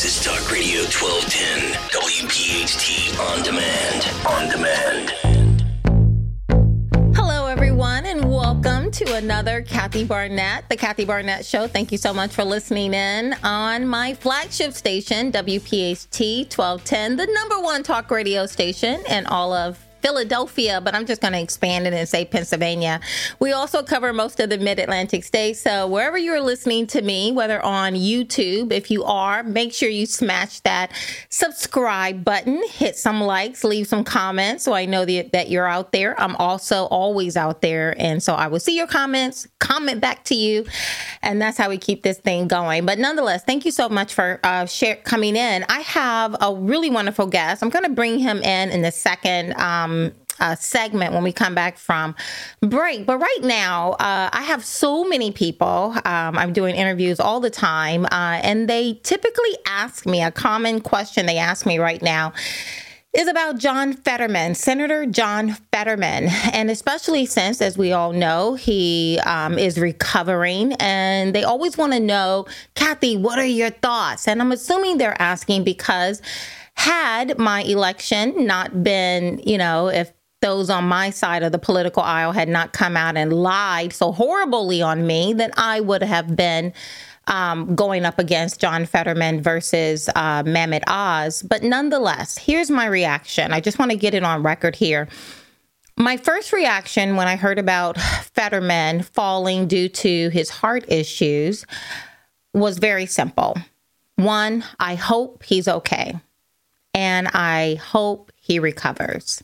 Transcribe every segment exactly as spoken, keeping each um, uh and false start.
is Talk Radio twelve ten, W P H T On Demand. On Demand. Hello, everyone, and welcome to another Kathy Barnett, the Kathy Barnett Show. Thank you so much for listening in on my flagship station, W P H T twelve ten, the number one talk radio station in all of Philadelphia, but I'm just going to expand it and say Pennsylvania. We also cover most of the mid-Atlantic states. So wherever you're listening to me, whether on YouTube, if you are, make sure you smash that subscribe button, hit some likes, leave some comments so I know that, that you're out there. I'm also always out there. And so I will see your comments, comment back to you. And that's how we keep this thing going. But nonetheless, thank you so much for uh, share, coming in. I have a really wonderful guest. I'm going to bring him in in the second um, Uh, segment when we come back from break. But right now, uh, I have so many people. Um, I'm doing interviews all the time, uh, and they typically ask me a common question they ask me right now is about John Fetterman, Senator John Fetterman. And especially since, as we all know, he um, is recovering, and they always want to know, Kathy, what are your thoughts? And I'm assuming they're asking because had my election not been, you know, if those on my side of the political aisle had not come out and lied so horribly on me, then I would have been um, going up against John Fetterman versus uh, Mehmet Oz. But nonetheless, here's my reaction. I just want to get it on record here. My first reaction when I heard about Fetterman falling due to his heart issues was very simple. One, I hope he's okay. And I hope he recovers.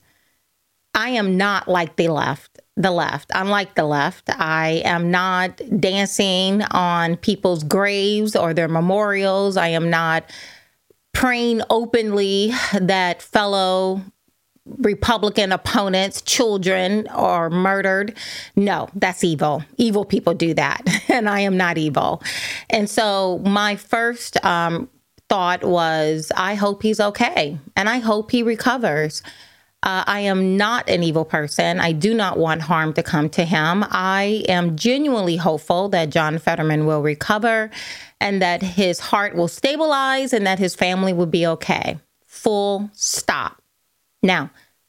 I am not like the left, the left. Unlike the left, I am not dancing on people's graves or their memorials. I am not praying openly that fellow Republican opponents' children are murdered. No, that's evil. Evil people do that. And I am not evil. And so my first um, thought was, I hope he's okay. And I hope he recovers. Uh, I am not an evil person. I do not want harm to come to him. I am genuinely hopeful that John Fetterman will recover and that his heart will stabilize and that his family will be okay. Full stop. Now,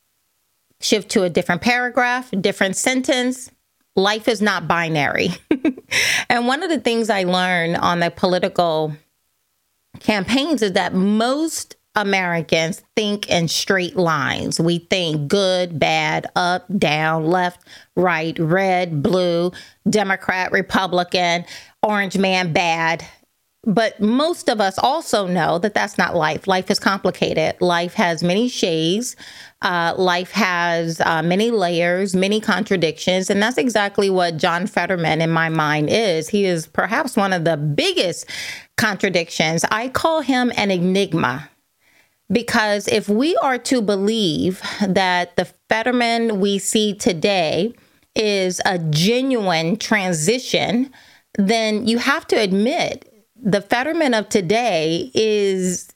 shift to a different paragraph, different sentence. Life is not binary. And one of the things I learned on the political campaigns is that most Americans think in straight lines. We think good, bad, up, down, left, right, red, blue, Democrat, Republican, orange man, bad. But most of us also know that that's not life. Life is complicated. Life has many shades. Uh, life has uh, many layers, many contradictions. And that's exactly what John Fetterman, in my mind, is. He is perhaps one of the biggest contradictions. I call him an enigma. Because if we are to believe that the Fetterman we see today is a genuine transition, then you have to admit the Fetterman of today is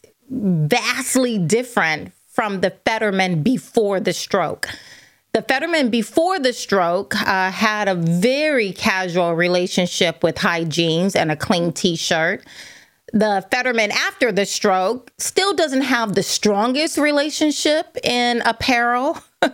vastly different from the Fetterman before the stroke. The Fetterman before the stroke uh, had a very casual relationship with hygiene and a clean T-shirt. The Fetterman after the stroke still doesn't have the strongest relationship in apparel,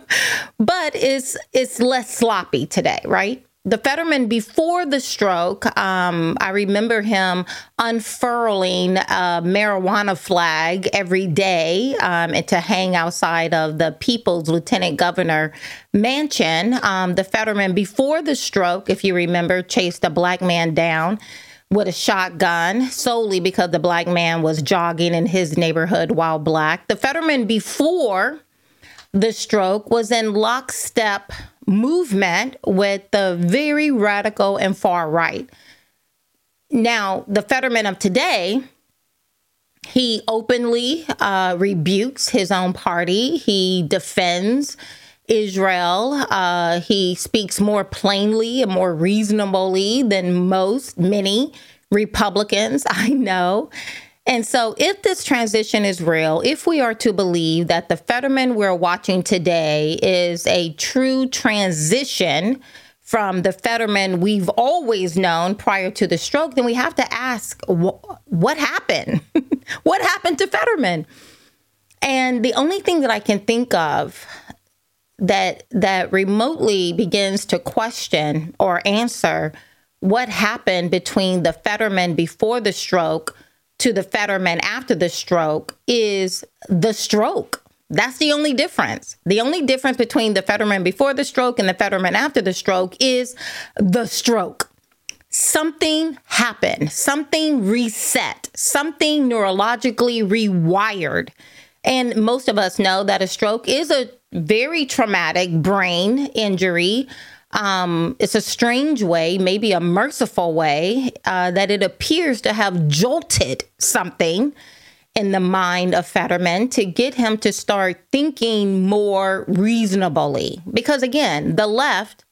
but it's it's less sloppy today, right? The Fetterman before the stroke, um, I remember him unfurling a marijuana flag every day um, and to hang outside of the People's Lieutenant Governor mansion. Um, the Fetterman before the stroke, if you remember, chased a black man down with a shotgun solely because the black man was jogging in his neighborhood while black. The Fetterman before the stroke was in lockstep movement with the very radical and far right. Now, the Fetterman of today, he openly uh, rebukes his own party. He defends Israel. Uh, he speaks more plainly and more reasonably than most, many Republicans I know. And so if this transition is real, if we are to believe that the Fetterman we're watching today is a true transition from the Fetterman we've always known prior to the stroke, then we have to ask, wh- what happened? What happened to Fetterman? And the only thing that I can think of that that remotely begins to question or answer what happened between the Fetterman before the stroke to the Fetterman after the stroke is the stroke. That's the only difference. The only difference between the Fetterman before the stroke and the Fetterman after the stroke is the stroke. Something happened, something reset, something neurologically rewired. And most of us know that a stroke is a very traumatic brain injury. Um, it's a strange way, maybe a merciful way, uh, that it appears to have jolted something in the mind of Fetterman to get him to start thinking more reasonably. Because again, the left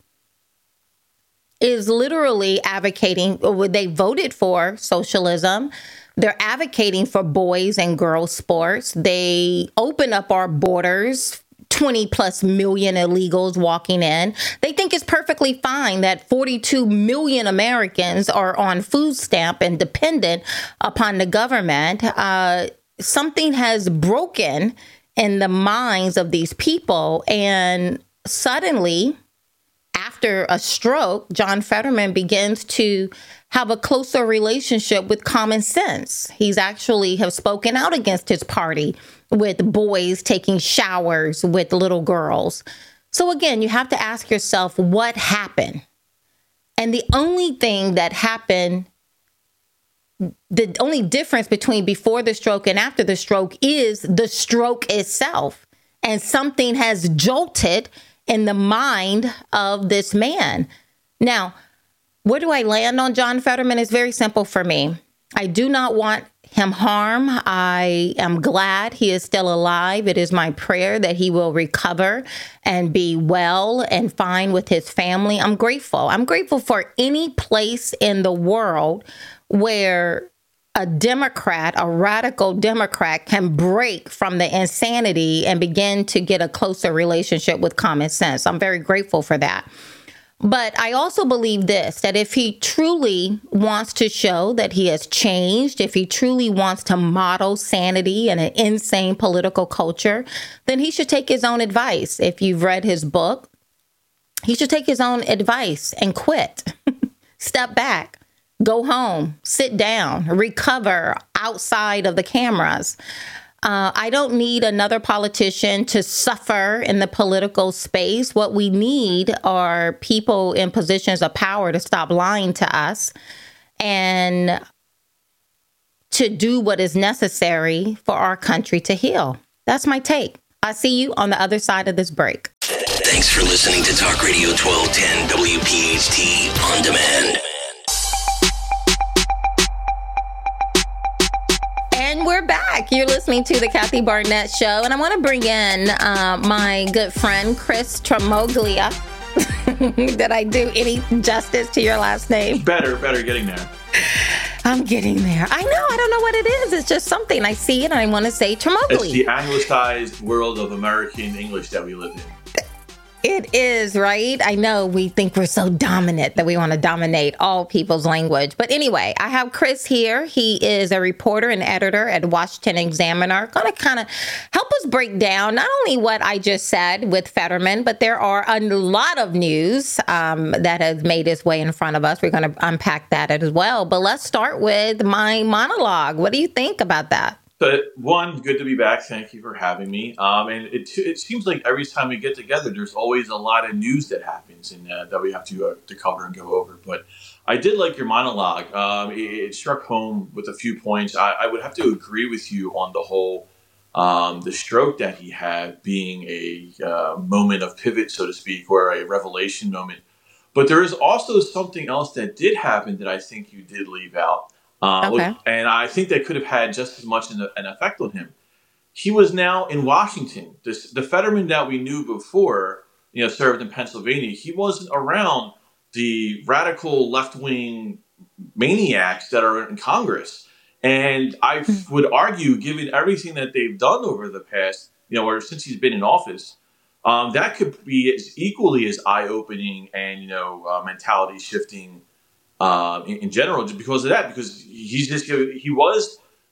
is literally advocating, or they voted for socialism. They're advocating for boys and girls sports. They open up our borders, twenty plus million illegals walking in. They think it's perfectly fine that forty-two million Americans are on food stamp and dependent upon the government. Uh, something has broken in the minds of these people. And suddenly, after a stroke, John Fetterman begins to have a closer relationship with common sense. He's actually have spoken out against his party with boys taking showers with little girls. So again, you have to ask yourself what happened. And the only thing that happened, the only difference between before the stroke and after the stroke is the stroke itself. And something has jolted in the mind of this man. Now, where do I land on John Fetterman? It's very simple for me. I do not want him harm. I am glad he is still alive. It is my prayer that he will recover and be well and fine with his family. I'm grateful. I'm grateful for any place in the world where a Democrat, a radical Democrat, can break from the insanity and begin to get a closer relationship with common sense. I'm very grateful for that. But I also believe this, that if he truly wants to show that he has changed, if he truly wants to model sanity in an insane political culture, then he should take his own advice. If you've read his book, he should take his own advice and quit. Step back, go home, sit down, recover outside of the cameras. Uh, I don't need another politician to suffer in the political space. What we need are people in positions of power to stop lying to us and to do what is necessary for our country to heal. That's my take. I'll see you on the other side of this break. Thanks for listening to Talk Radio twelve ten W P H T On Demand. And we're back. You're listening to the Kathy Barnett Show. And I want to bring in uh, my good friend, Chris Tramoglia. Did I do any justice to your last name? Better, better getting there. I'm getting there. I know. I don't know what it is. It's just something. I see it and I want to say Tramoglia. It's the anglicized world of American English that we live in. It is, right? I know we think we're so dominant that we want to dominate all people's language. But anyway, I have Chris here. He is a reporter and editor at Washington Examiner. Going to kind of help us break down not only what I just said with Fetterman, but there are a lot of news um, that has made its way in front of us. We're going to unpack that as well. But let's start with my monologue. What do you think about that? But one, good to be back. Thank you for having me. Um, and it it seems like every time we get together, there's always a lot of news that happens and uh, that we have to uh, to cover and go over. But I did like your monologue. Um, it, it struck home with a few points. I, I would have to agree with you on the whole, um, the stroke that he had being a uh, moment of pivot, so to speak, or a revelation moment. But there is also something else that did happen that I think you did leave out. Uh, okay. And I think that could have had just as much an, an effect on him. He was now in Washington. This, the Fetterman that we knew before, you know, served in Pennsylvania. He wasn't around the radical left-wing maniacs that are in Congress. And I would argue, given everything that they've done over the past, you know, or since he's been in office, um, that could be as equally as eye-opening and, you know, uh, mentality-shifting Uh, in, in general, just because of that, because he's just he was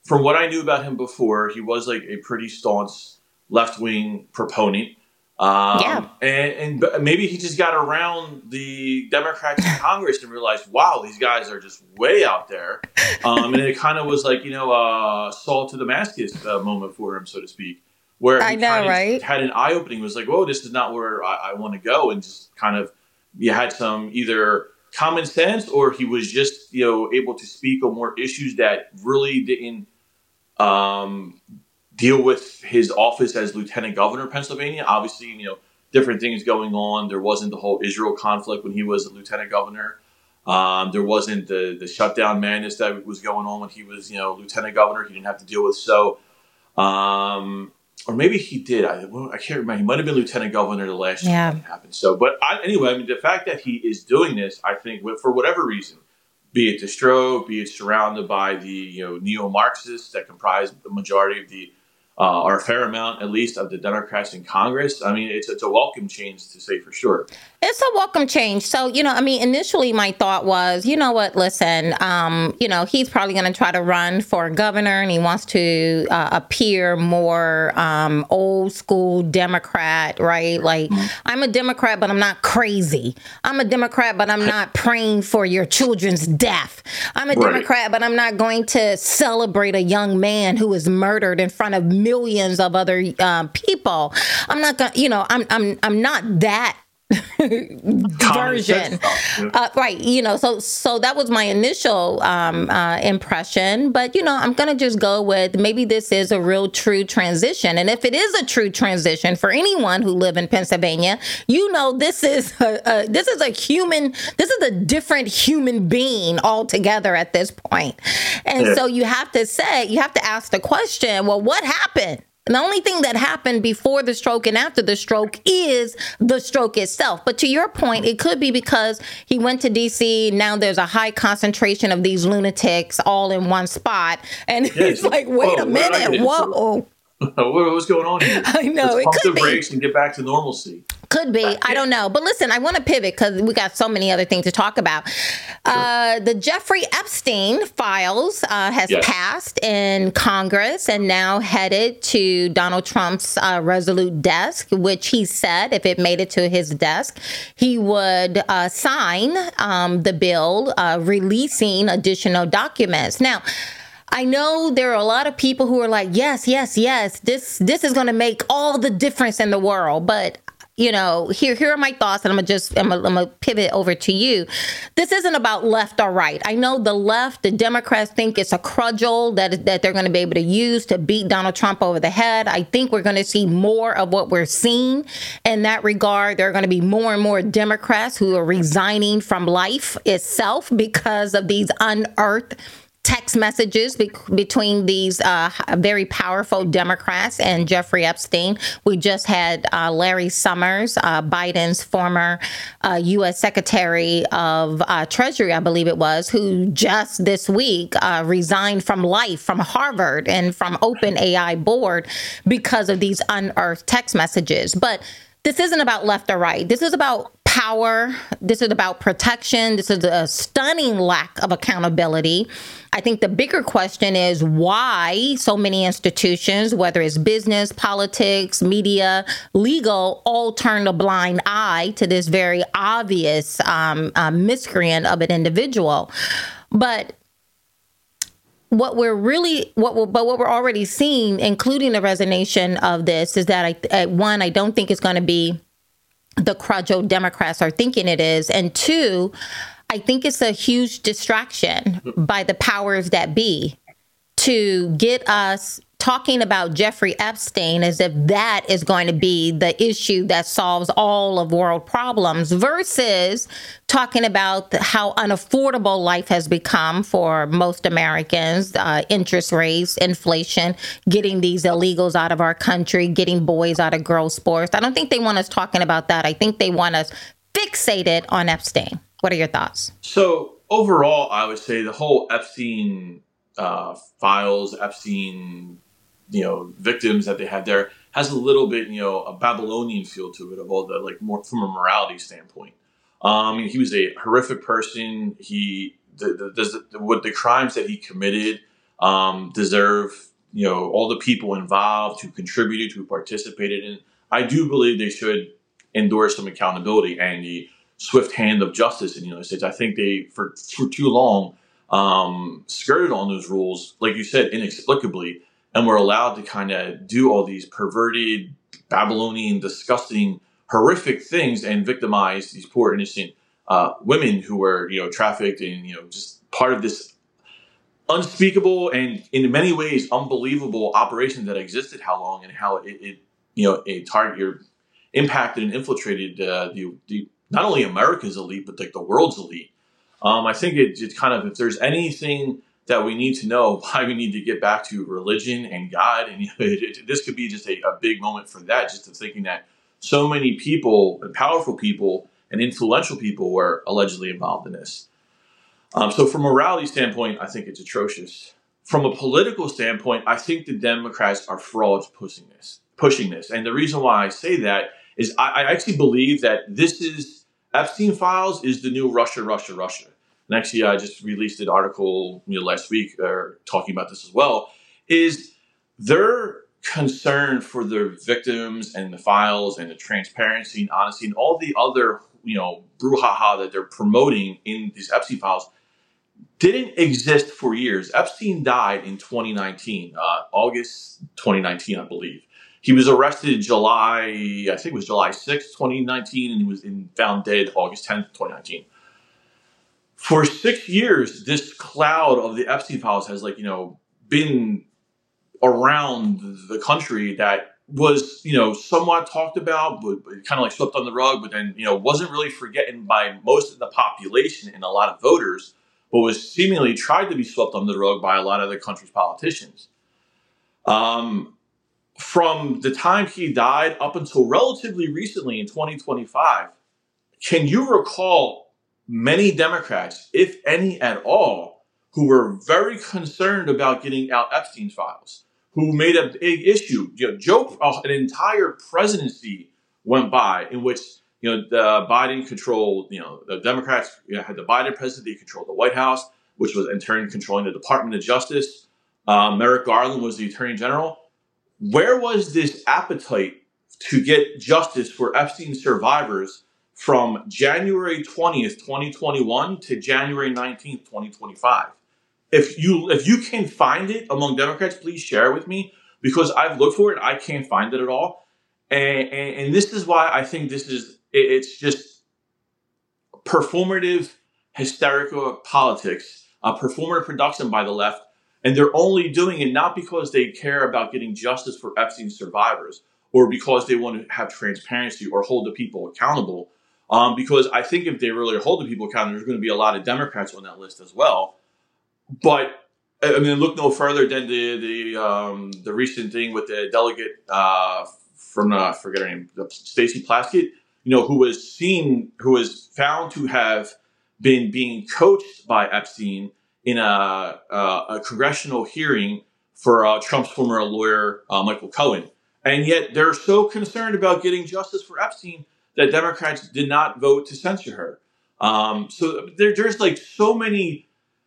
from what I knew about him before, he was like a pretty staunch left wing proponent. Um, yeah. And, and maybe he just got around the Democrats in Congress and realized, wow, these guys are just way out there. Um, and it kind of was like, you know, uh, Saul to Damascus uh, moment for him, so to speak, where he I know, kind of right? had an eye opening. It was like, whoa, this is not where I, I want to go. And just kind of, you had some either common sense or he was just, you know, able to speak on more issues that really didn't um, deal with his office as lieutenant governor of Pennsylvania. Obviously, you know, different things going on. There wasn't the whole Israel conflict when he was a lieutenant governor. Um, there wasn't the, the shutdown madness that was going on when he was, you know, lieutenant governor. He didn't have to deal with. So, um, or maybe he did. I, I can't remember. He might have been lieutenant governor the last Yeah. time that happened. So, but I, anyway, I mean, the fact that he is doing this, I think, for whatever reason, be it the stroke, be it surrounded by the, you know, neo-Marxists that comprise the majority of the, uh, or a fair amount, at least, of the Democrats in Congress. I mean, it's it's a welcome change, to say for sure. It's a welcome change. So, you know, I mean, initially my thought was, you know what, listen, um, you know, he's probably going to try to run for governor and he wants to uh, appear more um, old school Democrat, right? Like, mm-hmm. I'm a Democrat, but I'm not crazy. I'm a Democrat, but I'm not praying for your children's death. I'm a right. Democrat, but I'm not going to celebrate a young man who was murdered in front of millions of other uh, people. I'm not going to, you know, I'm, I'm, I'm not that version. Uh, right. You know, so so that was my initial um, uh, impression. But, you know, I'm going to just go with maybe this is a real true transition. And if it is a true transition for anyone who live in Pennsylvania, you know, this is a, a, this is a human. This is a different human being altogether at this point. And yeah. so you have to say you have to ask the question, well, what happened? And the only thing that happened before the stroke and after the stroke is the stroke itself. But to your point, it could be because he went to D C. Now there's a high concentration of these lunatics all in one spot. And yeah, it's like, wait oh, a minute. Whoa. What's going on here? I know. Let's it pump could the be. brakes and get back to normalcy. Could be. I don't know. But listen, I want to pivot because we got so many other things to talk about. Sure. Uh, the Jeffrey Epstein files uh, has yes. passed in Congress and now headed to Donald Trump's uh, Resolute desk, which he said if it made it to his desk, he would uh, sign um, the bill uh, releasing additional documents. Now, I know there are a lot of people who are like, yes, yes, yes, this this is going to make all the difference in the world. But, you know, here here are my thoughts, and I'm going to just I'm gonna, I'm gonna pivot over to you. This isn't about left or right. I know the left, the Democrats think it's a cudgel that, that they're going to be able to use to beat Donald Trump over the head. I think we're going to see more of what we're seeing in that regard. There are going to be more and more Democrats who are resigning from life itself because of these unearthed text messages be- between these uh, very powerful Democrats and Jeffrey Epstein. We just had uh, Larry Summers, uh, Biden's former uh, U S Secretary of uh, Treasury, I believe it was, who just this week uh, resigned from life, from Harvard and from OpenAI board because of these unearthed text messages. But this isn't about left or right. This is about power. This is about protection. This is a stunning lack of accountability. I think the bigger question is why so many institutions, whether it's business, politics, media, legal, all turn a blind eye to this very obvious um, uh, miscreant of an individual. But What we're really, what we're, but what we're already seeing, including the resignation of this, is that I, one, I don't think it's going to be the cudgel Democrats are thinking it is, and two, I think it's a huge distraction by the powers that be to get us talking about Jeffrey Epstein as if that is going to be the issue that solves all of world problems versus talking about how unaffordable life has become for most Americans, uh, interest rates, inflation, getting these illegals out of our country, getting boys out of girls' sports. I don't think they want us talking about that. I think they want us fixated on Epstein. What are your thoughts? So overall, I would say the whole Epstein uh, files, Epstein you know, victims that they had there has a little bit, you know, a Babylonian feel to it of all the, like, more from a morality standpoint. Um, I mean, he was a horrific person. He, the, the, the, the what the crimes that he committed, um, deserve, you know, all the people involved who contributed, who participated in. I do believe they should endorse some accountability and the swift hand of justice in the United States. I think they, for, for too long, um, skirted on those rules, like you said, inexplicably, and were allowed to kind of do all these perverted, Babylonian, disgusting, horrific things and victimize these poor, innocent uh, women who were, you know, trafficked and, you know, just part of this unspeakable and in many ways unbelievable operation that existed how long and how it, it you know, it target impacted and infiltrated uh, the, the not only America's elite, but like the world's elite. Um, I think it, it kind of, if there's anything that we need to know, why we need to get back to religion and God, and you know, it, it, this could be just a, a big moment for that, just of thinking that so many people, and powerful people, and influential people were allegedly involved in this. Um, so from a morality standpoint, I think it's atrocious. From a political standpoint, I think the Democrats are frauds pushing this. Pushing this. And the reason why I say that is I, I actually believe that this is, Epstein Files is the new Russia, Russia, Russia. And actually, I just released an article you know, last week uh, talking about this as well, is their concern for their victims and the files and the transparency and honesty and all the other, you know, brouhaha that they're promoting in these Epstein Files didn't exist for years. Epstein died in twenty nineteen, uh, August twenty nineteen, I believe. He was arrested in July, I think it was July sixth, twenty nineteen, and he was in, found dead August tenth, twenty nineteen. For six years, this cloud of the Epstein Files has, like, you know, been around the country that was, you know, somewhat talked about, but, but kind of like swept on the rug, but then, you know, wasn't really forgotten by most of the population and a lot of voters, but was seemingly tried to be swept under the rug by a lot of the country's politicians. Um, from the time he died up until relatively recently in twenty twenty-five, can you recall many Democrats, if any at all, who were very concerned about getting out Epstein's files, who made a big issue? You know, Joe, uh, an entire presidency went by in which, you know, the Biden controlled, you know, the Democrats you know, had the Biden presidency, controlled the White House, which was in turn controlling the Department of Justice. Uh, Merrick Garland was the Attorney General. Where was this appetite to get justice for Epstein survivors from January twentieth, twenty twenty-one to January nineteenth, twenty twenty-five? If you if you can find it among Democrats, please share it with me, because I've looked for it. I can't find it at all. And, and, and this is why I think this is, it's just performative, hysterical politics, a performative production by the left. And they're only doing it not because they care about getting justice for Epstein survivors or because they want to have transparency or hold the people accountable. Um, because I think if they really hold the people accountable, there's going to be a lot of Democrats on that list as well. But I mean, look no further than the the um, the recent thing with the delegate uh, from uh, I forget her name, Stacey Plaskett, you know, who was seen, who was found to have been being coached by Epstein in a, a, a congressional hearing for uh, Trump's former lawyer, uh, Michael Cohen. And yet they're so concerned about getting justice for Epstein that Democrats did not vote to censure her. Um, so there, there's like so many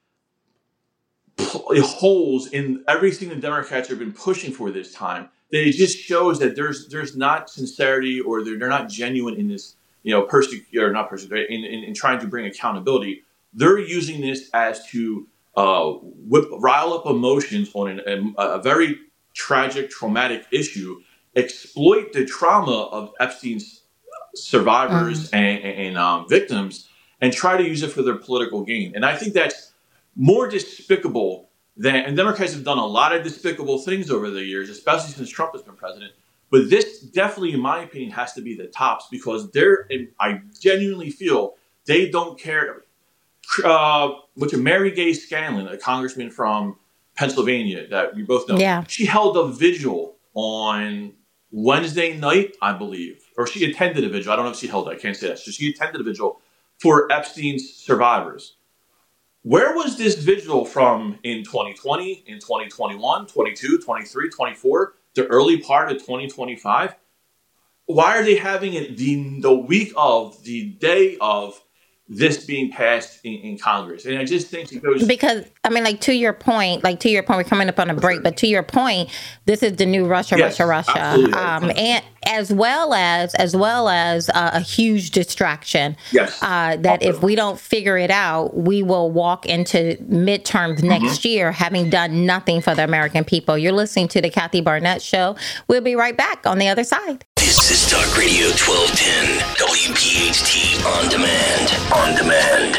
pl- holes in everything the Democrats have been pushing for this time that it just shows that there's there's not sincerity, or they're, they're not genuine in this, you know, perse- or not perse- in, in, in trying to bring accountability. They're using this as to uh, whip, rile up emotions on an, a, a very tragic, traumatic issue, exploit the trauma of Epstein's survivors mm. and, and um, victims, and try to use it for their political gain. And I think that's more despicable than, and Democrats have done a lot of despicable things over the years, especially since Trump has been president. But this definitely, in my opinion, has to be the tops, because they're, I genuinely feel they don't care. Uh, which Mary Gay Scanlon, a congressman from Pennsylvania that we both know, yeah. she held a vigil on Wednesday night, I believe, or she attended a vigil. I don't know if she held it. I can't say that. So she attended a vigil for Epstein's survivors. Where was this vigil from in twenty twenty, in twenty twenty-one, twenty-two, twenty-three, twenty-four, the early part of twenty twenty-five? Why are they having it the, the week of, the day of this being passed in, in Congress. And I just think it goes because I mean, like to your point, like to your point, we're coming up on a break, but to your point, this is the new Russia, yes, Russia, Russia, um, and as well as as well as uh, a huge distraction. Yes, uh, that if we don't figure it out, we will walk into midterms next mm-hmm. year having done nothing for the American people. You're listening to the Kathy Barnett Show. We'll be right back on the other side. This is Talk Radio twelve ten, W P H T On Demand. On Demand.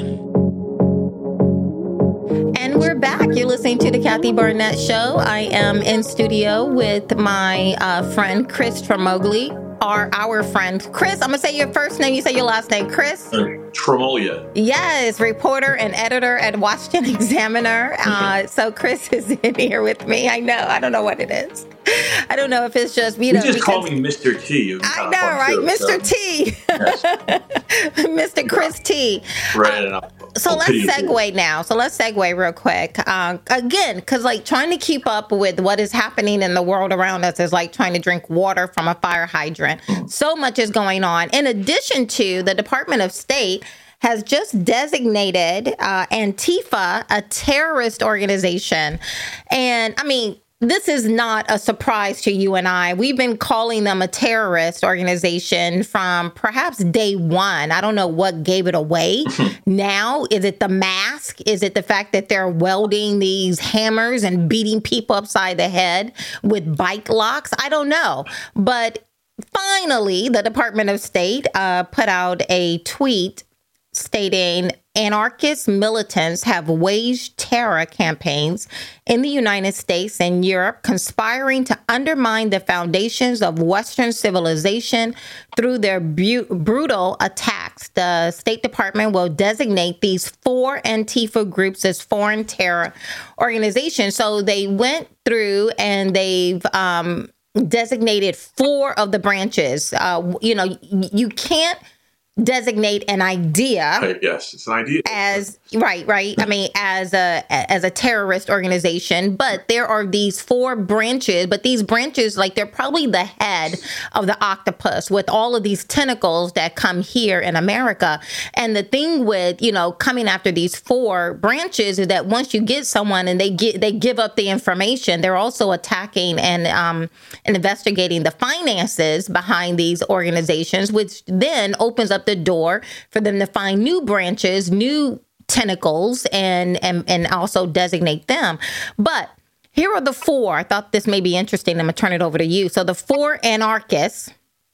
And we're back. You're listening to the Kathy Barnett Show. I am in studio with my uh, friend, Chris Tramogli, or our friend, Chris. I'm going to say your first name. You say your last name, Chris? Uh, Tramolia. Yes, reporter and editor at Washington Examiner. Uh, so Chris is in here with me. I know. I don't know what it is. I don't know if it's just, you know. You just call me Mister T. I know, right? Too, Mister So. T. Yes. Mister Chris T. Right. Um, so let's segue now. So let's segue real quick. Uh, again, because like trying to keep up with what is happening in the world around us is like trying to drink water from a fire hydrant. Mm. So much is going on. In addition to the Department of State has just designated uh, Antifa a terrorist organization. And I mean, this is not a surprise to you and I. We've been calling them a terrorist organization from perhaps day one. I don't know what gave it away. Now, is it the mask? Is it the fact that they're welding these hammers and beating people upside the head with bike locks? I don't know. But finally, the Department of State uh, put out a tweet stating anarchist militants have waged terror campaigns in the United States and Europe, conspiring to undermine the foundations of Western civilization through their bu- brutal attacks. The State Department will designate these four Antifa groups as foreign terror organizations. So they went through and they've um, designated four of the branches. Uh, you know, you can't designate an idea. Right, yes, it's an idea. As right, right. I mean, as a as a terrorist organization, but there are these four branches. But these branches, like they're probably the head of the octopus with all of these tentacles that come here in America. And the thing with you know coming after these four branches is that once you get someone and they get they give up the information, they're also attacking and um and investigating the finances behind these organizations, which then opens up the door for them to find new branches, new tentacles, and, and, and also designate them. But here are the four. I thought this may be interesting. I'm going to turn it over to you. So the four anarchists,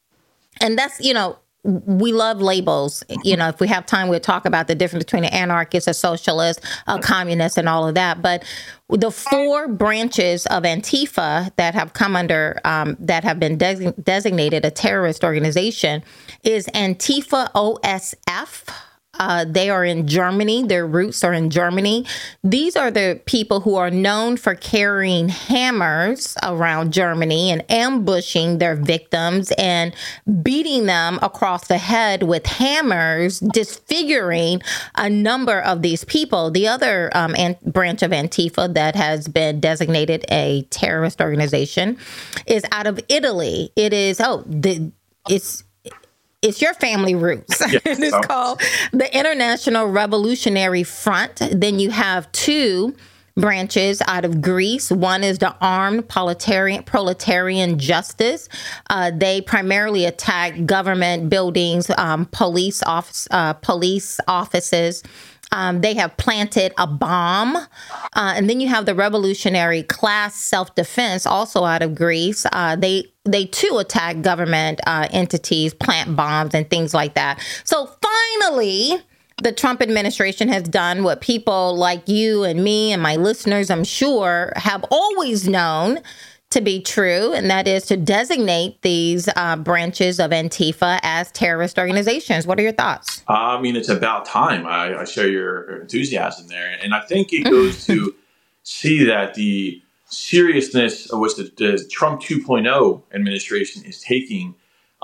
and that's, you know, we love labels. You know, if we have time, we'll talk about the difference between an anarchist, a socialist, a communist, and all of that. But the four branches of Antifa that have come under, um, that have been des- designated a terrorist organization is Antifa O S F. Uh, they are in Germany. Their roots are in Germany. These are the people who are known for carrying hammers around Germany and ambushing their victims and beating them across the head with hammers, disfiguring a number of these people. The other um, an- branch of Antifa that has been designated a terrorist organization is out of Italy. It is, oh, the, it's, It's your family roots. Yes, it's called the International Revolutionary Front. Then you have two branches out of Greece. One is the Armed Proletarian, Proletarian Justice. Uh, they primarily attack government buildings, um, police office, uh, police offices. Um, they have planted a bomb. Uh, and then you have the Revolutionary Class Self-Defense, also out of Greece. Uh, they they too attack government uh, entities, plant bombs and things like that. So finally, the Trump administration has done what people like you and me and my listeners, I'm sure, have always known to be true, and that is to designate these uh, branches of Antifa as terrorist organizations. What are your thoughts? Uh, I mean, it's about time. I, I share your enthusiasm there. And I think it goes to see that the seriousness of which the, the Trump two point oh administration is taking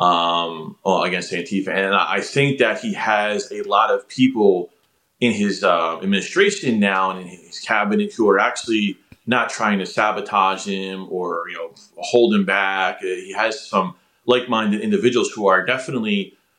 um, well, against Antifa. And I think that he has a lot of people in his uh, administration now and in his cabinet who are actually not trying to sabotage him or, you know, hold him back. He has some like-minded individuals who are definitely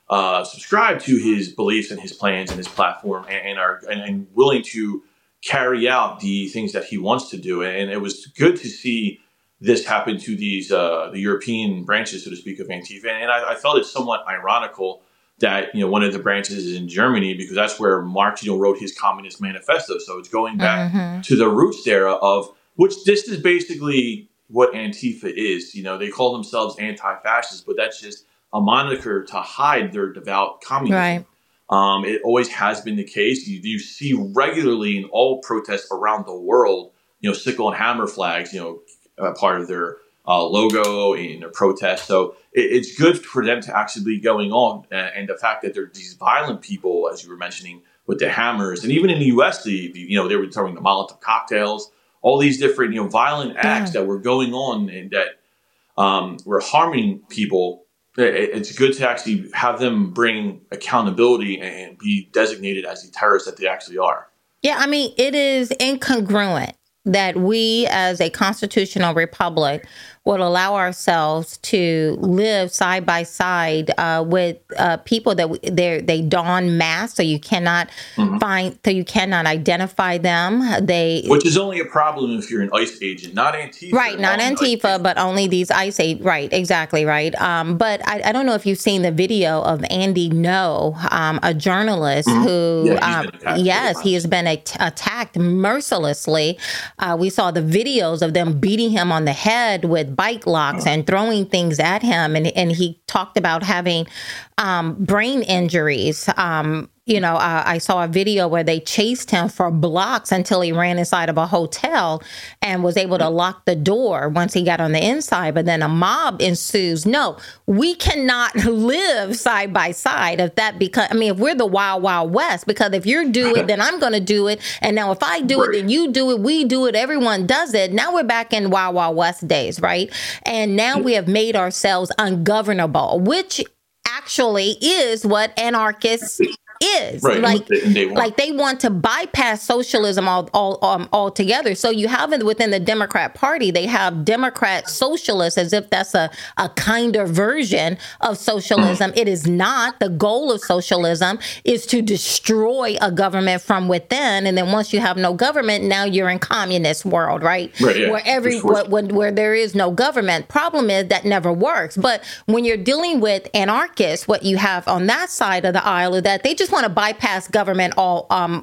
uh, subscribe to his beliefs and his plans and his platform, and, and are and, and willing to carry out the things that he wants to do. And it was good to see this happen to these uh, the European branches, so to speak, of Antifa. And I, I felt it somewhat ironical that, you know, one of the branches is in Germany, because that's where Marx, you know, wrote his Communist Manifesto. So it's going back mm-hmm. to the roots there of which this is basically what Antifa is. You know, they call themselves anti-fascists, but that's just a moniker to hide their devout communism. Right. Um, it always has been the case. You, you see regularly in all protests around the world, you know, sickle and hammer flags, you know, uh, part of their uh, logo in their protest. So it, it's good for them to actually be going on. Uh, and the fact that they're these violent people, as you were mentioning, with the hammers. And even in the U S, the, the you know, they were throwing the Molotov cocktails, all these different, you know, violent acts yeah. that were going on and that um, were harming people. It, it's good to actually have them bring accountability and be designated as the terrorists that they actually are. Yeah, I mean, it is incongruent that we as a constitutional republic would allow ourselves to live side by side uh, with uh, people that they they don masks, so you cannot mm-hmm. find, so you cannot identify them. They, which is only a problem if you're an ICE agent, not Antifa. Right, not Antifa, but only these ICE agents. Right, exactly right. Um, but I, I don't know if you've seen the video of Andy No, um, a journalist mm-hmm. who, yeah, um, yes, he has been at- attacked mercilessly. Uh, we saw the videos of them beating him on the head with bike locks and throwing things at him. And, and he talked about having um, brain injuries. Um, you know, uh, I saw a video where they chased him for blocks until he ran inside of a hotel and was able to lock the door once he got on the inside. But then a mob ensues. No, we cannot live side by side if that because I mean, if we're the Wild Wild West, because if you do it, then I'm going to do it. And now if I do right. it, then you do it, we do it, everyone does it. Now we're back in Wild Wild West days, right? And now we have made ourselves ungovernable, which actually is what anarchists is right. like they like they want to bypass socialism all, all um, altogether. So you have it within the Democrat Party, they have Democrat socialists as if that's a, a kinder version of socialism. It is not. The goal of socialism is to destroy a government from within. And then once you have no government, now you're in communist world, right? right yeah. Where every where, where there is no government. Problem is that never works. But when you're dealing with anarchists, what you have on that side of the aisle is that they just want to bypass government all um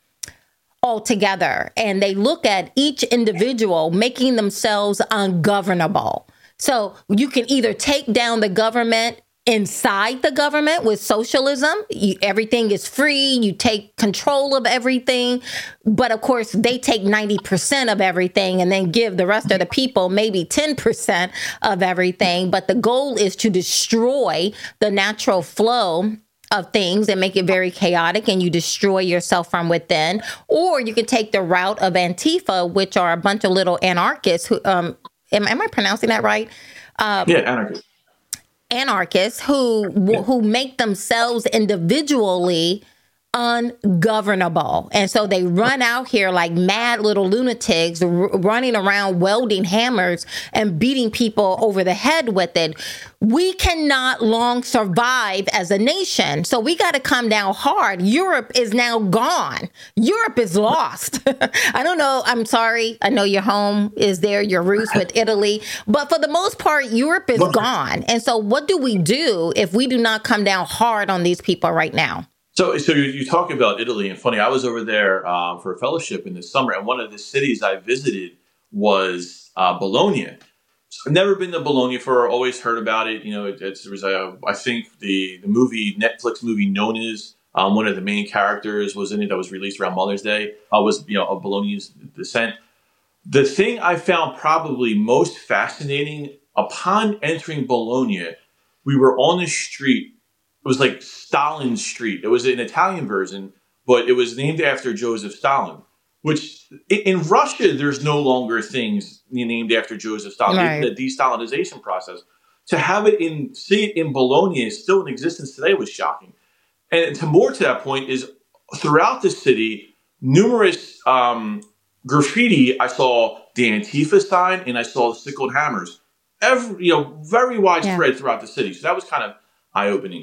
altogether, and they look at each individual making themselves ungovernable. So you can either take down the government inside the government with socialism. You, everything is free. You take control of everything. But of course, they take ninety percent of everything and then give the rest of the people maybe ten percent of everything. But the goal is to destroy the natural flow of things and make it very chaotic, and you destroy yourself from within. Or you can take the route of Antifa, which are a bunch of little anarchists who, um, am, am I pronouncing that right? Um, yeah, anarchists. Anarchists who yeah. who make themselves individually ungovernable. And so they run out here like mad little lunatics, r- running around welding hammers and beating people over the head with it. We cannot long survive as a nation. So we got to come down hard. Europe is now gone. Europe is lost. I don't know. I'm sorry. I know your home is there, your roots with Italy. But for the most part, Europe is gone. And so what do we do if we do not come down hard on these people right now? So, so you, you talk about Italy, and funny, I was over there um, for a fellowship in the summer, and one of the cities I visited was uh, Bologna. So I've never been to Bologna for, always heard about it. You know, it, it's, there was, a, I think the, the movie, Netflix movie Nonas, um, one of the main characters was in it that was released around Mother's Day, uh, was, you know, of Bologna's descent. The thing I found probably most fascinating, upon entering Bologna, we were on the street. It was like Stalin Street. It was an Italian version, but it was named after Joseph Stalin, which in Russia, there's no longer things named after Joseph Stalin. Right. The de-Stalinization process. To have it in, see it in Bologna is still in existence today was shocking. And to more to that point is throughout the city, numerous um, graffiti. I saw the Antifa sign and I saw the sickled hammers. Every, you know, very widespread yeah. throughout the city. So that was kind of eye-opening.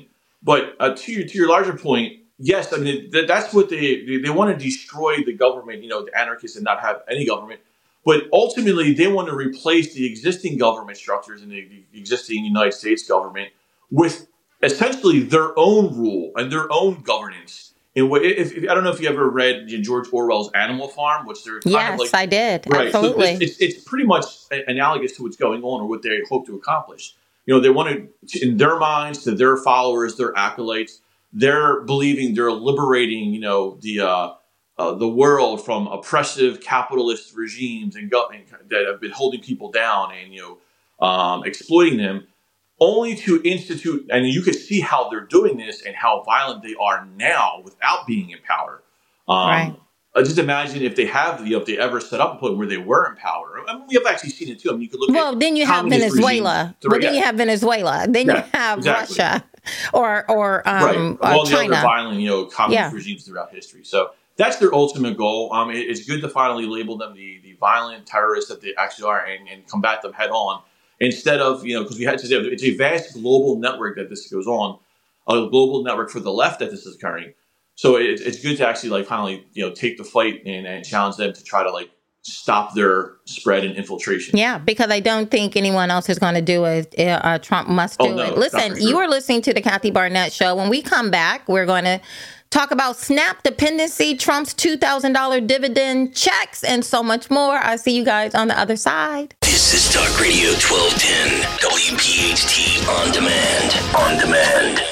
But uh, to your to your larger point, yes, I mean th- that's what they, they they want to destroy the government, you know, the anarchists, and not have any government. But ultimately, they want to replace the existing government structures in the, the existing United States government with essentially their own rule and their own governance. And if, if, I don't know if you ever read George Orwell's Animal Farm, which they're kind yes, of like, I did. Right. Absolutely. So it's, it's, it's pretty much analogous to what's going on or what they hope to accomplish. You know, they want to, in their minds, to their followers, their acolytes, they're believing they're liberating, you know, the uh, uh, the world from oppressive capitalist regimes and go- that have been holding people down and, you know, um, exploiting them, only to institute. And you can see how they're doing this and how violent they are now without being in power. Um, right. Uh, just imagine if they have, you know, if they ever set up a point where they were in power. I mean, we have actually seen it too. I mean, you could look well, at. Well, then you have Venezuela. Well, then you have Venezuela. Then yeah, you have exactly. Russia, or or um, right. All uh, the China. other violent, you know, communist yeah. regimes throughout history. So that's their ultimate goal. Um, it, it's good to finally label them the the violent terrorists that they actually are, and, and combat them head on. Instead of, you know, because we had to say it's a vast global network that this goes on, a global network for the left that this is occurring. So it, it's good to actually like finally, you know, take the fight and, and challenge them to try to like stop their spread and infiltration. Yeah, because I don't think anyone else is going to do it. Uh, Trump must do oh, no, it. Listen, you are listening to the Kathy Barnett Show. When we come back, we're going to talk about SNAP dependency, Trump's two thousand dollars dividend checks, and so much more. I'll see you guys on the other side. This is Talk Radio twelve ten, W P H T On Demand. On Demand.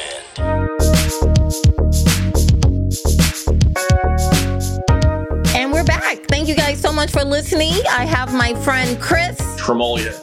And we're back. Thank you guys so much for listening. I have my friend Chris Tremolia.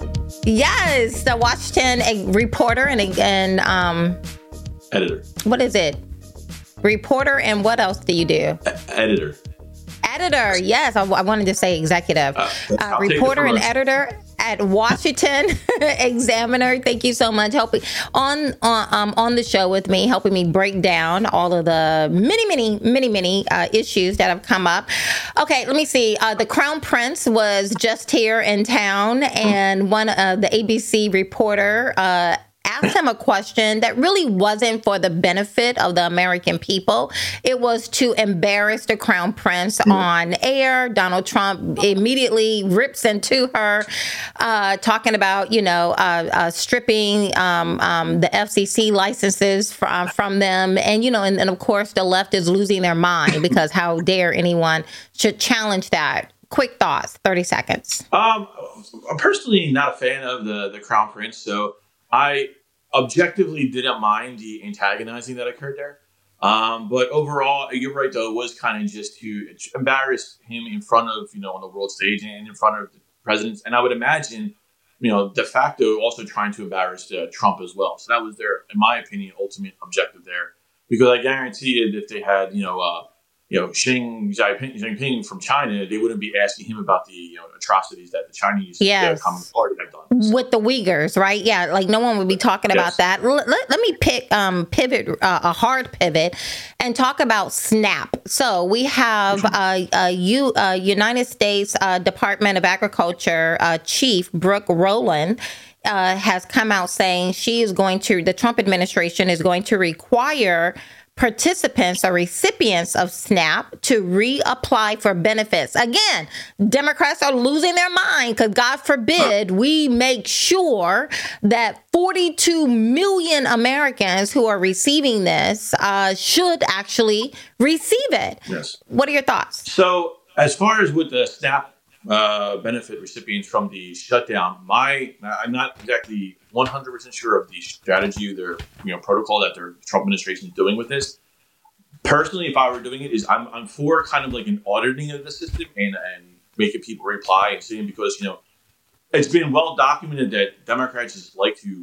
Yes, the Washington a reporter and and um, editor. What is it? Reporter, and what else do you do? E- editor. Editor, yes. I, I wanted to say executive. Uh, uh, reporter and editor at Washington Examiner. Thank you so much helping on on um, on the show with me, helping me break down all of the many, many, many, many uh, issues that have come up. Okay, let me see. Uh, the Crown Prince was just here in town, and one of the A B C reporter Uh, asked him a question that really wasn't for the benefit of the American people. It was to embarrass the Crown Prince on air. Donald Trump immediately rips into her, uh, talking about, you know, uh, uh, stripping um, um, the F C C licenses from, from them. And, you know, and, and of course, the left is losing their mind because how dare anyone should challenge that. Quick thoughts, thirty seconds. Um, I'm personally not a fan of the, the Crown Prince, so I objectively didn't mind the antagonizing that occurred there. Um, but overall, you're right, though, it was kind of just to embarrass him in front of, you know, on the world stage and in front of the presidents. And I would imagine, you know, de facto also trying to embarrass uh, Trump as well. So that was their, in my opinion, ultimate objective there. Because I guarantee it, if they had, you know, uh, you know, Xi Jinping from China, they wouldn't be asking him about the, you know, atrocities that the Chinese yes. uh, Communist Party have done. So. With the Uyghurs, right? Yeah, like no one would be talking yes. about that. Let, let, let me pick um, pivot, uh, a hard pivot, and talk about SNAP. So we have uh, a U, uh, United States uh, Department of Agriculture uh, Chief Brooke Rowland uh, has come out saying she is going to, the Trump administration is going to require participants or recipients of SNAP to reapply for benefits. Again, Democrats are losing their mind because God forbid we make sure that forty-two million Americans who are receiving this uh, should actually receive it. Yes. What are your thoughts? So as far as with the SNAP uh, benefit recipients from the shutdown, my I'm not exactly one hundred percent sure of the strategy, their you know protocol that their Trump administration is doing with this. Personally, if I were doing it, is I'm I'm for kind of like an auditing of the system and and making people reply and seeing, because you know it's been well documented that Democrats just like to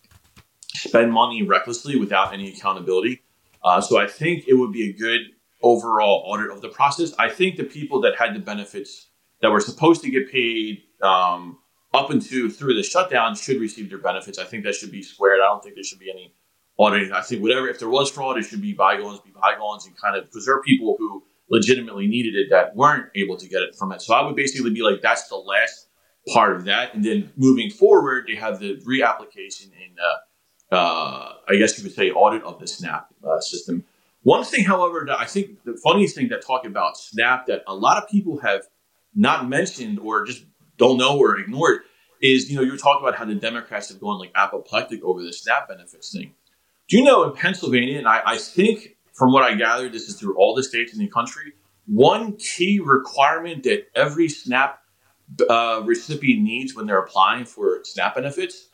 spend money recklessly without any accountability. Uh, so I think it would be a good overall audit of the process. I think the people that had the benefits that were supposed to get paid um, up into through the shutdown should receive their benefits. I think that should be squared. I don't think there should be any auditing. I think whatever, if there was fraud, it should be bygones, be bygones, and kind of, because there are people who legitimately needed it that weren't able to get it from it. So I would basically be like, that's the last part of that. And then moving forward, they have the reapplication in uh, uh, I guess you could say, audit of the SNAP uh, system. One thing, however, that I think the funniest thing that talking about SNAP that a lot of people have not mentioned or just don't know or ignored is, you know, you're talking about how the Democrats have gone like apoplectic over the SNAP benefits thing. Do you know in Pennsylvania, and I, I think from what I gathered, this is through all the states in the country, one key requirement that every SNAP uh, recipient needs when they're applying for SNAP benefits,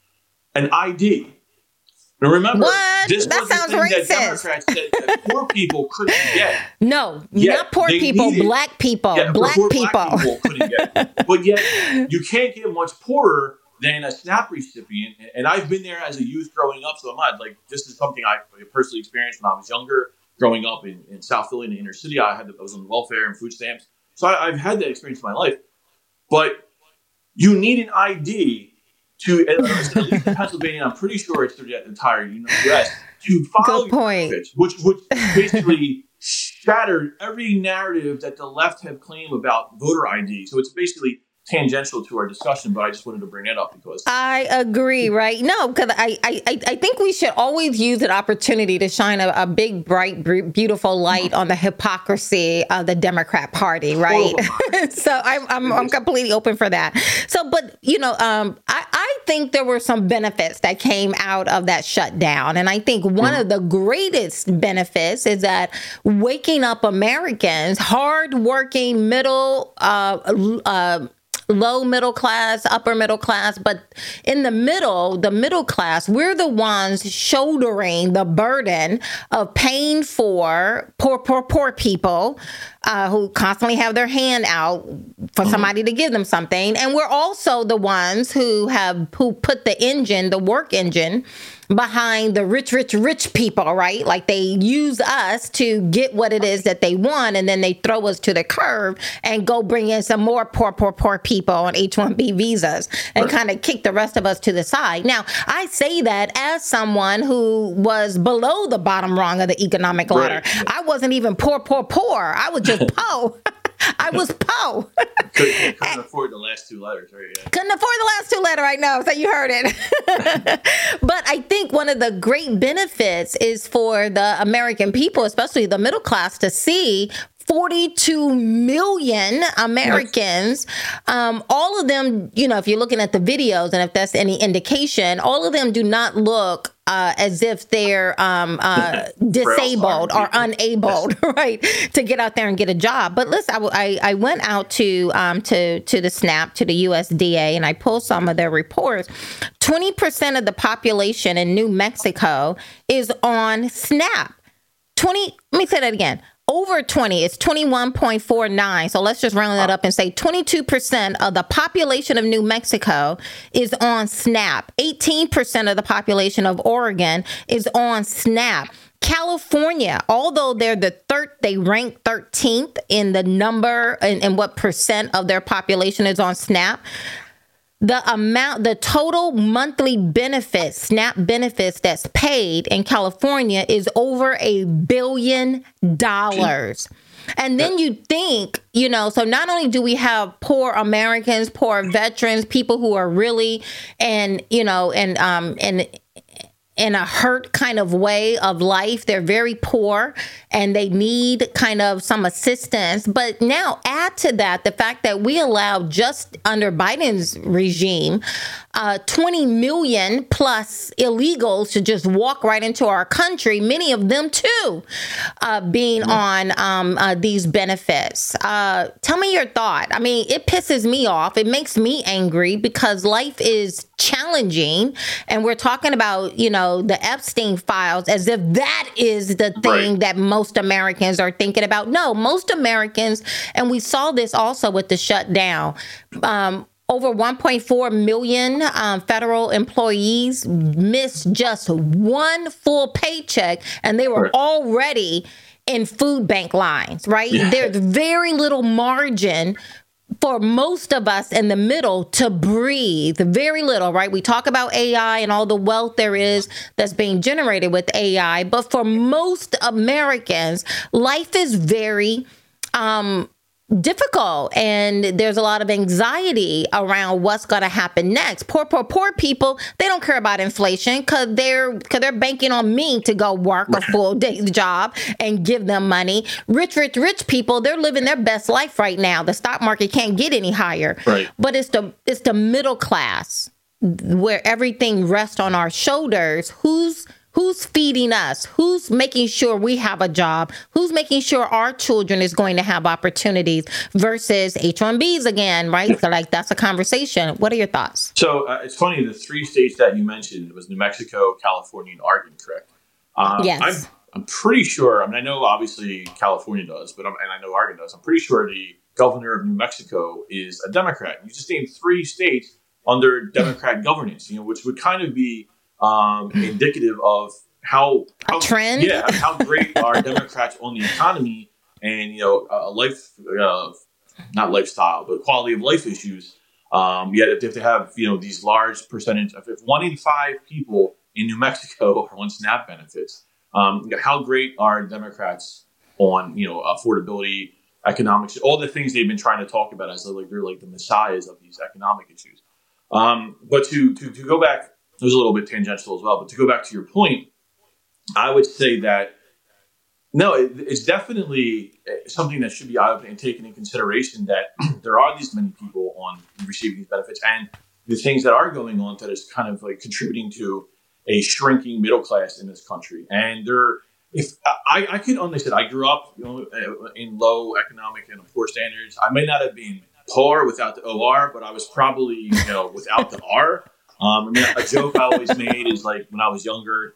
an I D. Now remember, what? this that was the sounds thing racist. that Democrats said that poor people couldn't get. No, Yet not poor they people, needed- black people, Yeah, black poor people. Black people couldn't get. But yet, you can't get much poorer than a SNAP recipient. And I've been there as a youth growing up, so I'm not like, this is something I personally experienced when I was younger, growing up in, in South Philly in the inner city. I had I was on welfare and food stamps. So I, I've had that experience in my life. But you need an I D to, at least in Pennsylvania, I'm pretty sure it's through the entire U S, to follow Good point. your benefits, which, which basically shattered every narrative that the left have claimed about voter I D. So it's basically tangential to our discussion, but I just wanted to bring that up because I agree, right? No, because I, I, I think we should always use an opportunity to shine a, a big, bright, beautiful light on the hypocrisy of the Democrat Party, right? So I'm, I'm, I'm completely open for that. So, but, you know, um, I, I think there were some benefits that came out of that shutdown. And I think one mm-hmm. of the greatest benefits is that waking up Americans, hardworking, middle, uh, uh, low middle class, upper middle class, but in the middle, the middle class, we're the ones shouldering the burden of paying for poor, poor, poor people uh, who constantly have their hand out for somebody to give them something. And we're also the ones who have, who put the engine, the work engine behind the rich, rich, rich people, right? Like they use us to get what it is that they want, and then they throw us to the curb and go bring in some more poor, poor, poor people on H one B visas and right. kind of kick the rest of us to the side. Now, I say that as someone who was below the bottom rung of the economic ladder. Right. I wasn't even poor, poor, poor. I was just po. I was po. couldn't, couldn't afford the last two letters, right? Yeah. Couldn't afford the last two letters, I know. So you heard it. But I think one of the great benefits is for the American people, especially the middle class, to see forty-two million Americans, um, all of them, you know, if you're looking at the videos and if that's any indication, all of them do not look uh, as if they're um, uh, disabled or unable, right, to get out there and get a job. But listen, I, I, I went out to um, to to the SNAP, to the U S D A, and I pulled some of their reports. twenty percent of the population in New Mexico is on SNAP. twenty, let me say that again. Over twenty, it's twenty-one point four nine. So let's just round that up and say twenty-two percent of the population of New Mexico is on SNAP. eighteen percent of the population of Oregon is on SNAP. California, although they're the third, they rank thirteenth in the number and, and what percent of their population is on SNAP. The amount, the total monthly benefits, SNAP benefits that's paid in California is over a billion dollars. And then you think, you know, so not only do we have poor Americans, poor veterans, people who are really, and, you know, and, um, and, in a hurt kind of way of life. They're very poor and they need kind of some assistance. But now add to that the fact that we allowed, just under Biden's regime, uh, twenty million plus illegals to just walk right into our country, many of them too, uh, being mm-hmm. on um, uh, these benefits. Uh, tell me your thought. I mean, it pisses me off. It makes me angry because life is challenging. And we're talking about, you know, the Epstein files as if that is the thing right. that most Americans are thinking about. No, most Americans, and we saw this also with the shutdown, um, over one point four million um, federal employees missed just one full paycheck, and they were right. already in food bank lines, right? Yeah. There's very little margin for most of us in the middle to breathe, very little, right? We talk about A I and all the wealth there is that's being generated with A I, but for most Americans, life is very, um, difficult, and there's a lot of anxiety around what's going to happen next. Poor, poor, poor people, they don't care about inflation because they're because they're banking on me to go work a full day's job and give them money. Rich, rich, rich people, they're living their best life right now. The stock market can't get any higher. Right. But it's the it's the middle class where everything rests on our shoulders. Who's Who's feeding us? Who's making sure we have a job? Who's making sure our children is going to have opportunities versus H one Bs again, right? So like that's a conversation. What are your thoughts? So uh, it's funny, the three states that you mentioned, it was New Mexico, California, and Oregon, correct? Um, yes. I'm, I'm pretty sure, I mean, I know obviously California does, but I'm, and I know Oregon does. I'm pretty sure the governor of New Mexico is a Democrat. You just named three states under Democrat governance, you know, which would kind of be Um, indicative of how, how a trend, yeah, how great are Democrats on the economy and you know, a life, uh, not lifestyle, but quality of life issues. Um, yet if they have you know these large percentage of if one in five people in New Mexico are on SNAP benefits, um, how great are Democrats on you know affordability, economics, all the things they've been trying to talk about as like they're like the messiahs of these economic issues. Um, but to to to go back. It was a little bit tangential as well, but to go back to your point, I would say that no, it, it's definitely something that should be out and taken in consideration that there are these many people on receiving these benefits and the things that are going on that is kind of like contributing to a shrinking middle class in this country. And there, if I, I could only say I grew up you know, in low economic and poor standards. I may not have been poor without the O R, but I was probably you know without the R. Um, I mean, a joke I always made is like when I was younger,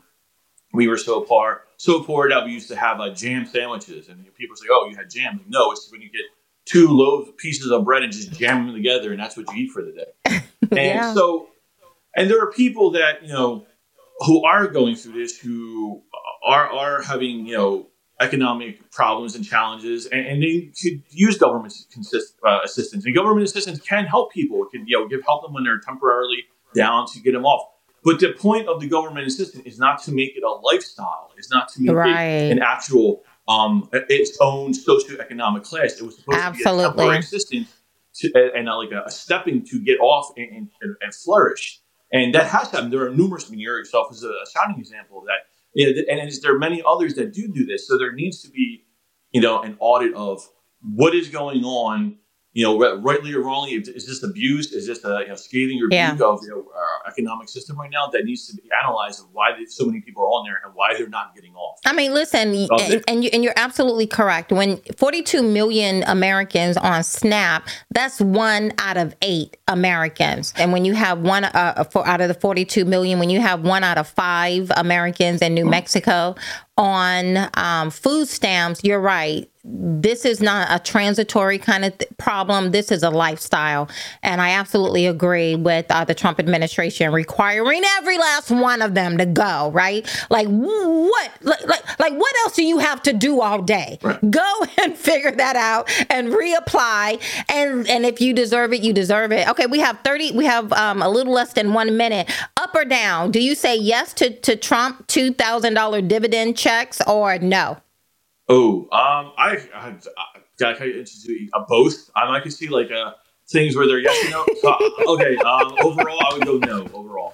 we were so poor, so poor that we used to have uh, jam sandwiches, and you know, people say, "Oh, you had jam." Like, no, it's when you get two loaves, pieces of bread, and just jam them together, and that's what you eat for the day. And yeah. so, and there are people that you know who are going through this, who are are having you know economic problems and challenges, and, and they could use government consist, uh, assistance, and government assistance can help people. It can you know give help them when they're temporarily down to get them off. But the point of the government assistance is not to make it a lifestyle. It's not to make right. it an actual, um, its own socioeconomic class. It was supposed Absolutely. to be a temporary assistance to, and uh, like a, a stepping to get off and, and, and flourish. And that has happened. There are numerous, I mean, you yourself is a shining example of that. You know, and there are many others that do do this. So there needs to be, you know, an audit of what is going on. You know, rightly or wrongly, is this abuse? Is this a you know, scathing rebuke yeah. of you know, our economic system right now that needs to be analyzed of why so many people are on there and why they're not getting off? I mean, listen, and, and, you, and you're absolutely correct. When forty-two million Americans on SNAP, that's one out of eight Americans. And when you have one uh, for, out of the forty-two million, when you have one out of five Americans in New mm-hmm. Mexico on um, food stamps, you're right. This is not a transitory kind of th- problem. This is a lifestyle. And I absolutely agree with uh, the Trump administration requiring every last one of them to go, right? Like what? Like, like, like what else do you have to do all day? Right. Go and figure that out and reapply. And and if you deserve it, you deserve it. Okay, we have thirty, we have um, a little less than one minute. Up or down? Do you say yes to, to Trump two thousand dollars dividend checks or no? Oh, um, I, I, I got kind of interested in uh, both. Um, I could see like uh, things where they're yes and no. So, okay, um, overall, I would go no. Overall, overall,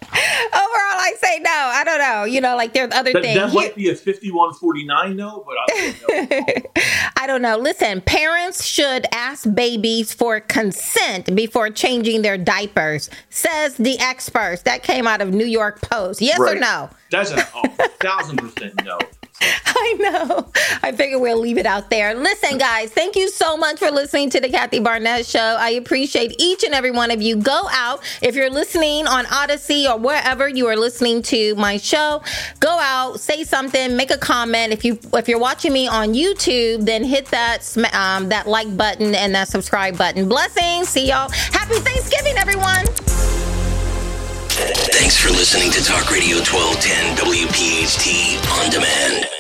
I say no. I don't know. You know, like there's other that, things. That might be a fifty-one forty-nine no, but I don't know. I don't know. Listen, parents should ask babies for consent before changing their diapers, says the experts. That came out of New York Post. Yes right. or no? That's a oh, thousand percent no. I know. I figure we'll leave it out there. Listen, guys, thank you so much for listening to the Kathy Barnett Show. I appreciate each and every one of you. Go out. If you're listening on Odyssey or wherever you are listening to my show, go out, say something, make a comment. If you if you're watching me on YouTube, then hit that um, that like button and that subscribe button. Blessings. See y'all. Happy Thanksgiving, everyone. Thanks for listening to Talk Radio twelve ten W P H T On Demand.